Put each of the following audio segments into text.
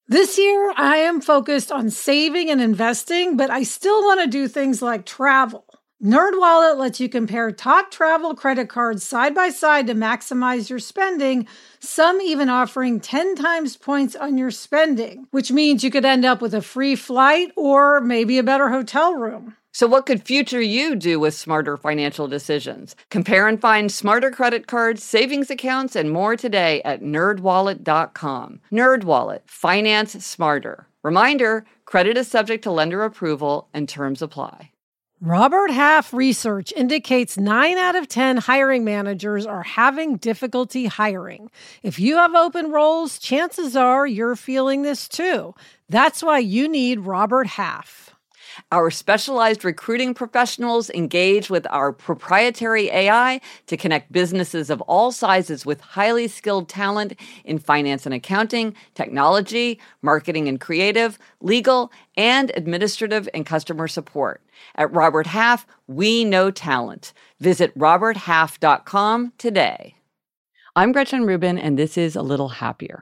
This year, I am focused on saving and investing, but I still want to do things like travel. NerdWallet lets you compare top travel credit cards side by side to maximize your spending, some even offering 10 times points on your spending, which means you could end up with a free flight or maybe a better hotel room. So what could future you do with smarter financial decisions? Compare and find smarter credit cards, savings accounts, and more today at nerdwallet.com. NerdWallet, finance smarter. Reminder, credit is subject to lender approval and terms apply. Robert Half research indicates 9 out of 10 hiring managers are having difficulty hiring. If you have open roles, chances are you're feeling this too. That's why you need Robert Half. Our specialized recruiting professionals engage with our proprietary AI to connect businesses of all sizes with highly skilled talent in finance and accounting, technology, marketing and creative, legal, and administrative and customer support. At Robert Half, we know talent. Visit roberthalf.com today. I'm Gretchen Rubin, and this is A Little Happier.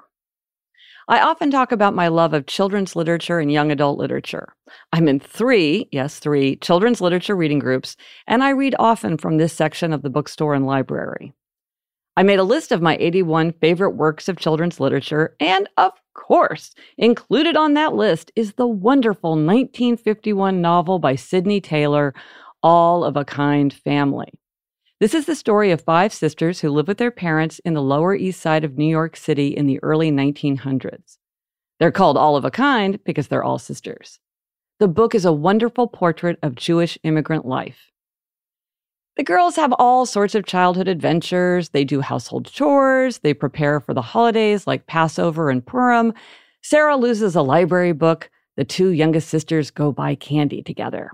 I often talk about my love of children's literature and young adult literature. I'm in three children's literature reading groups, and I read often from this section of the bookstore and library. I made a list of my 81 favorite works of children's literature, and of course, included on that list is the wonderful 1951 novel by Sidney Taylor, All of a Kind Family. This is the story of 5 sisters who live with their parents in the Lower East Side of New York City in the early 1900s. They're called all of a kind because they're all sisters. The book is a wonderful portrait of Jewish immigrant life. The girls have all sorts of childhood adventures. They do household chores. They prepare for the holidays like Passover and Purim. Sarah loses a library book. The 2 youngest sisters go buy candy together.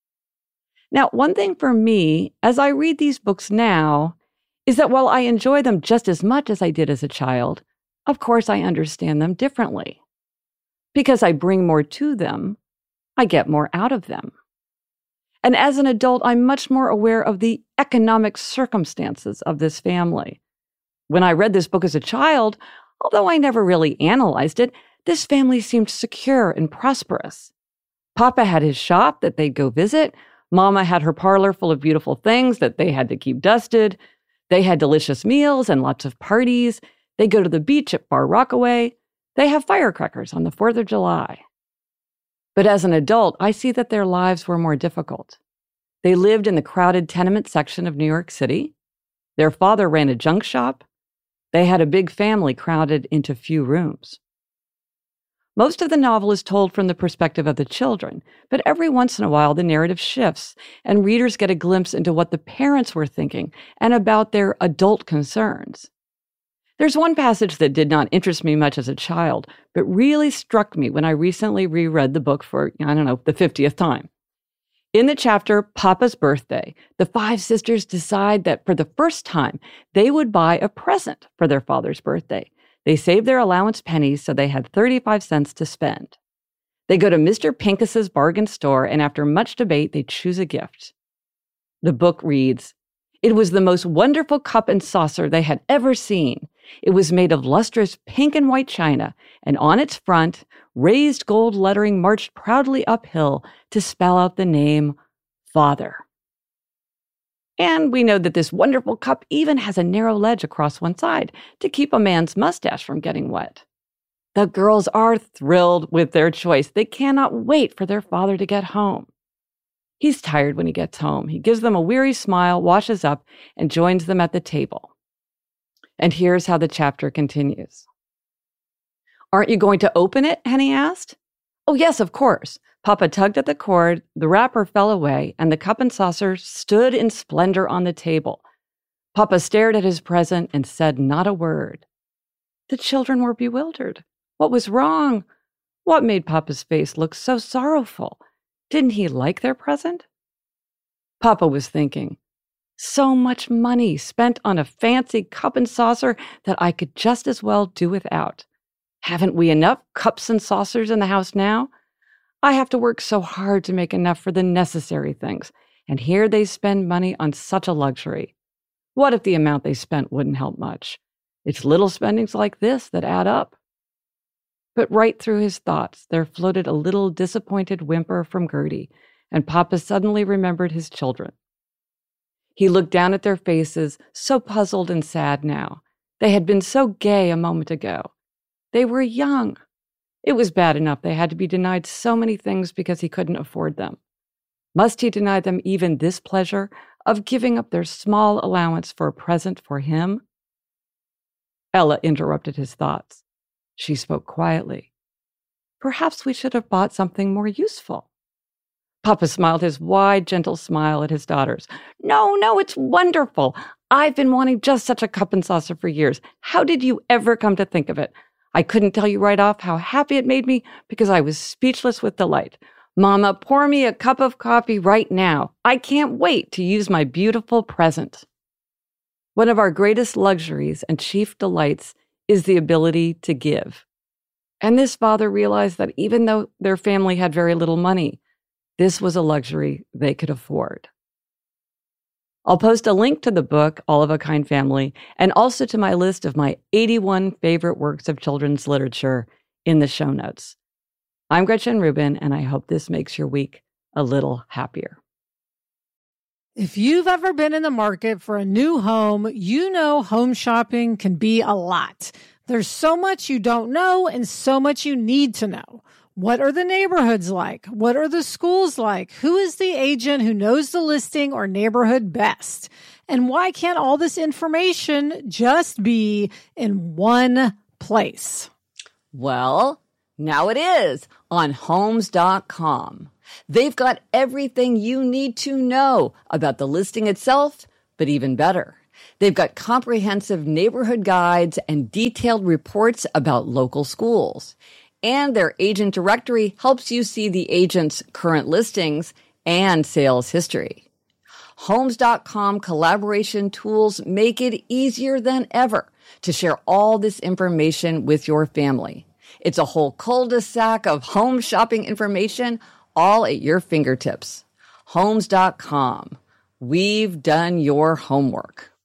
Now, one thing for me, as I read these books now, is that while I enjoy them just as much as I did as a child, of course I understand them differently. Because I bring more to them, I get more out of them. And as an adult, I'm much more aware of the economic circumstances of this family. When I read this book as a child, although I never really analyzed it, this family seemed secure and prosperous. Papa had his shop that they'd go visit. Mama had her parlor full of beautiful things that they had to keep dusted. They had delicious meals and lots of parties. They go to the beach at Far Rockaway. They have firecrackers on the 4th of July. But as an adult, I see that their lives were more difficult. They lived in the crowded tenement section of New York City. Their father ran a junk shop. They had a big family crowded into few rooms. Most of the novel is told from the perspective of the children, but every once in a while the narrative shifts and readers get a glimpse into what the parents were thinking and about their adult concerns. There's one passage that did not interest me much as a child, but really struck me when I recently reread the book for, the 50th time. In the chapter, Papa's Birthday, the 5 sisters decide that for the first time, they would buy a present for their father's birthday. They saved their allowance pennies so they had 35 cents to spend. They go to Mr. Pincus's bargain store, and after much debate, they choose a gift. The book reads, "It was the most wonderful cup and saucer they had ever seen. It was made of lustrous pink and white china, and on its front, raised gold lettering marched proudly uphill to spell out the name Father." And we know that this wonderful cup even has a narrow ledge across one side to keep a man's mustache from getting wet. The girls are thrilled with their choice. They cannot wait for their father to get home. He's tired when he gets home. He gives them a weary smile, washes up, and joins them at the table. And here's how the chapter continues. "Aren't you going to open it?" Henny asked. "Oh, yes, of course." Papa tugged at the cord, the wrapper fell away, and the cup and saucer stood in splendor on the table. Papa stared at his present and said not a word. The children were bewildered. What was wrong? What made Papa's face look so sorrowful? Didn't he like their present? Papa was thinking, so much money spent on a fancy cup and saucer that I could just as well do without. Haven't we enough cups and saucers in the house now? I have to work so hard to make enough for the necessary things, and here they spend money on such a luxury. What if the amount they spent wouldn't help much? It's little spendings like this that add up. But right through his thoughts, there floated a little disappointed whimper from Gertie, and Papa suddenly remembered his children. He looked down at their faces, so puzzled and sad now. They had been so gay a moment ago. They were young. It was bad enough they had to be denied so many things because he couldn't afford them. Must he deny them even this pleasure of giving up their small allowance for a present for him? Ella interrupted his thoughts. She spoke quietly. Perhaps we should have bought something more useful. Papa smiled his wide, gentle smile at his daughters. No, it's wonderful. I've been wanting just such a cup and saucer for years. How did you ever come to think of it? I couldn't tell you right off how happy it made me because I was speechless with delight. Mama, pour me a cup of coffee right now. I can't wait to use my beautiful present. One of our greatest luxuries and chief delights is the ability to give. And this father realized that even though their family had very little money, this was a luxury they could afford. I'll post a link to the book, All of a Kind Family, and also to my list of my 81 favorite works of children's literature in the show notes. I'm Gretchen Rubin, and I hope this makes your week a little happier. If you've ever been in the market for a new home, you know home shopping can be a lot. There's so much you don't know and so much you need to know. What are the neighborhoods like? What are the schools like? Who is the agent who knows the listing or neighborhood best? And why can't all this information just be in one place? Well, now it is on Homes.com. They've got everything you need to know about the listing itself, but even better. They've got comprehensive neighborhood guides and detailed reports about local schools. And their agent directory helps you see the agent's current listings and sales history. Homes.com collaboration tools make it easier than ever to share all this information with your family. It's a whole cul-de-sac of home shopping information all at your fingertips. Homes.com. We've done your homework.